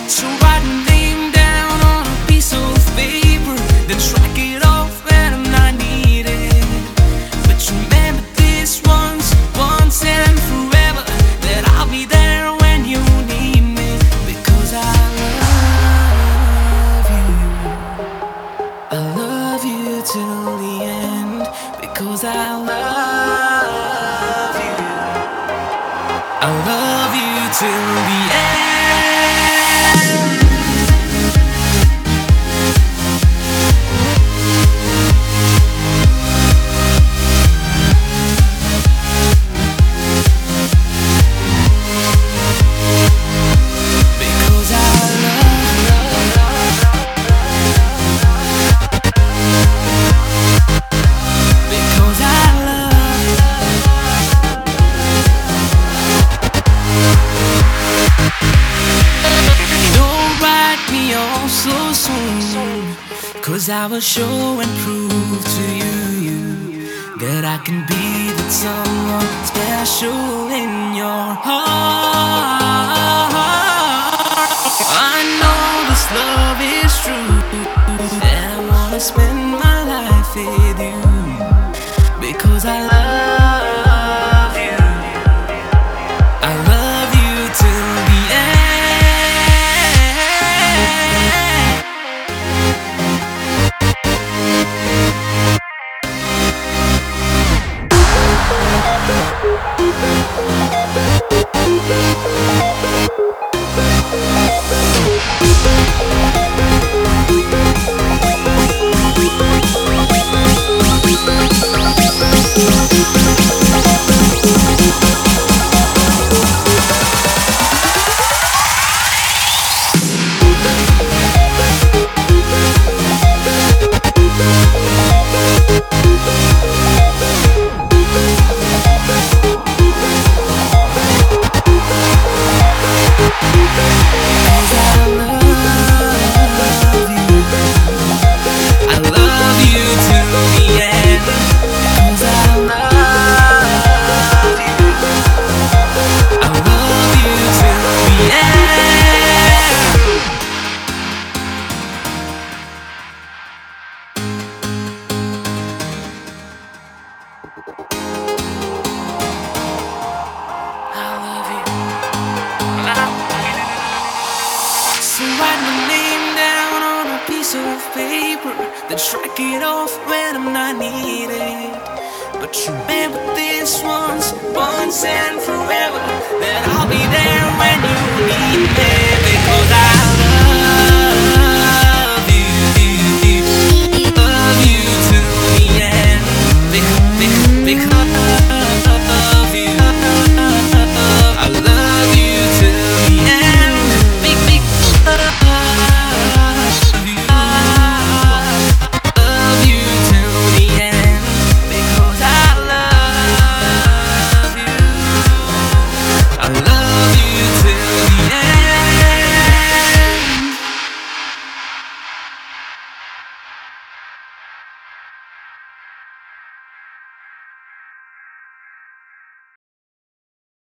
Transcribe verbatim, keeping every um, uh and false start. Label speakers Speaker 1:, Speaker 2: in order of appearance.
Speaker 1: So write my name down on a piece of paper, then strike it off when I'm not needed. But remember this once, once and forever, that I'll be there when you need me. Because I love you, I love you till the end. Because I love you, I love you till the end. So soon, 'cause I will show and prove to you, you that I can be that someone special in your heart. I know this love is true, and I wanna spend my life with you. Because I love you, I love you till the end. Of paper, then strike it off when I'm not needed. But remember this once, once and forever, that I'll be there when you